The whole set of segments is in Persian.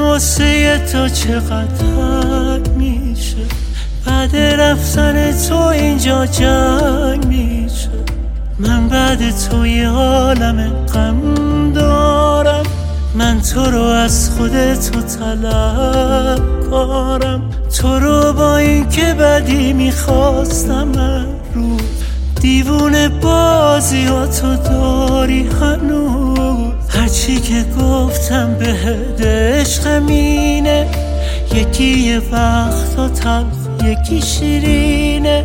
واسه تو چقدر میشه، بعد رفتن تو اینجا جنگ میشه. من بعد تو یه عالم غم دارم، من تو رو از خودت طلبکارم. تو رو با این که بدی میخواستم من رو دیوونه بازی ها تو داری هنوز. هرچی که گفتم بهت عشقمینه، یکی یه وقتا تلخ یکی شیرینه.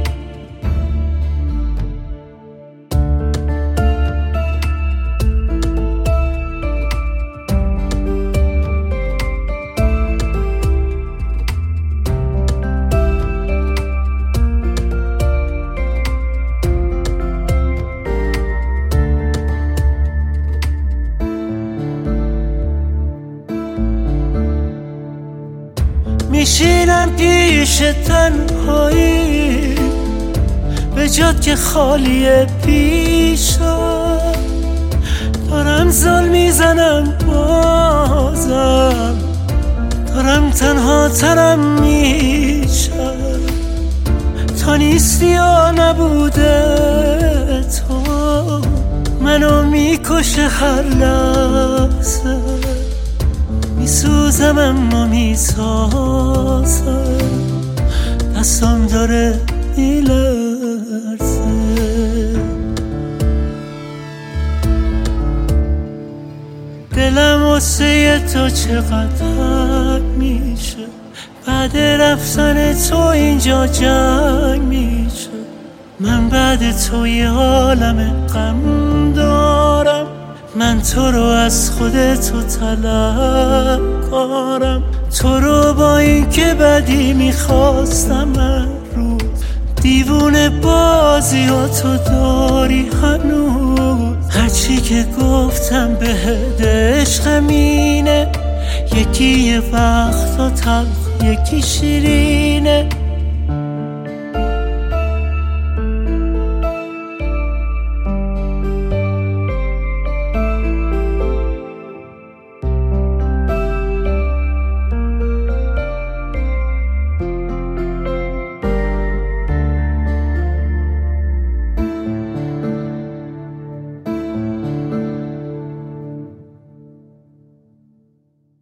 میشینم پیش تنهایی به جات که خالیه پیشم، دارم زل میزنم بازم، دارم تنها ترم میشم. تا نیستی یا نبوده تو منو میکشه هر لحظه. میسوزم اما میسازم، دستم داره میلرزه. دلم واسه تو چقدر میشه، بعد رفتن تو اینجا جنگ میشه. من بعد تو یه عالم غم دارم، من تو رو از خودت طلبکارم. تو رو با این که بدی میخواستم من رو دیوونه بازی ها تو داری هنوز. هرچی که گفتم بهت عشقمینه، یکی یه وقتا تلخ یکی شیرینه.